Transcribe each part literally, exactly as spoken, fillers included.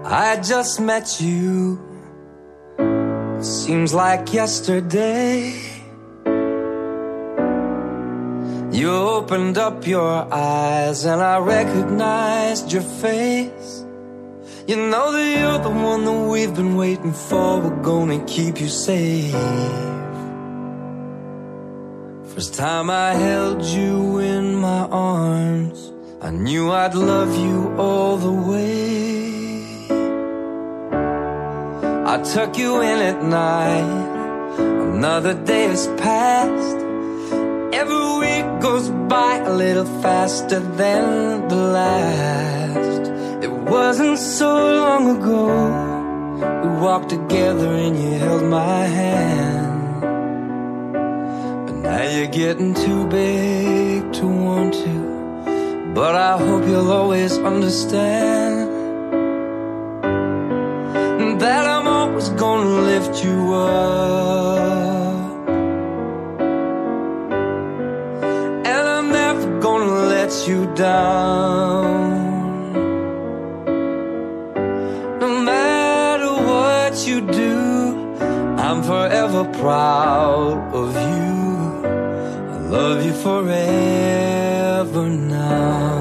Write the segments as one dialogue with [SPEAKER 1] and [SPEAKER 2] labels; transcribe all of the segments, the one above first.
[SPEAKER 1] I just met you. Seems like yesterday. You opened up your eyes and I recognized your face. You know that you're the one that we've been waiting for. We're gonna keep you safe. First time I held you in my arms, I knew I'd love you all the way. I tuck you in at night. Another day has passed. Every week goes by a little faster than the last. It wasn't so long ago we walked together and you held my hand. But now you're getting too big to want to. But I hope you'll always understand that I'm always gonna lift you up, and I'm never gonna let you down. No matter what you do, I'm forever proud of you. I love you forever now.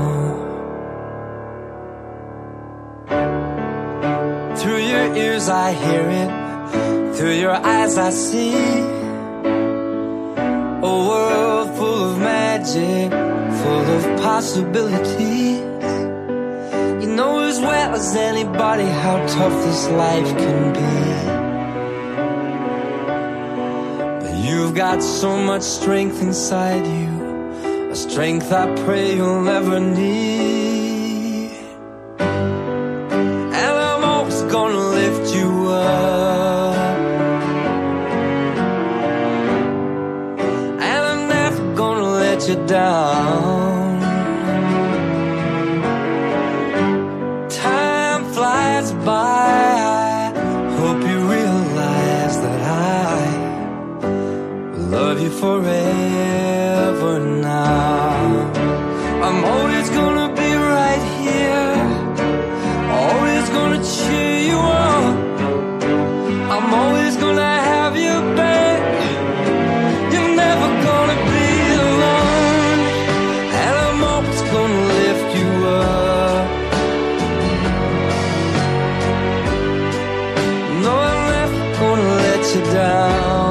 [SPEAKER 1] Through your ears I hear it, through your eyes I see a world full of magic, full of possibilities. You know as well as anybody how tough this life can be. But you've got so much strength inside you, a strength I pray you'll never need. Gonna lift you up, and I'm never gonna let you down. Time flies by, I hope you realize that I will love you forever now. I'm always gonna be right here, always gonna cheer you on. I'm always gonna have you back. You're never gonna be alone, and I'm always gonna lift you up. No, I'm never gonna let you down.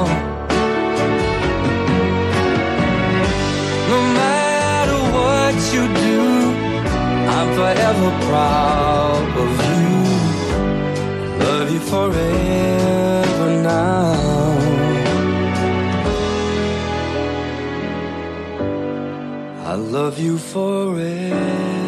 [SPEAKER 1] No matter what you do, I'm forever proud of you. Love you forever now. I love you forever.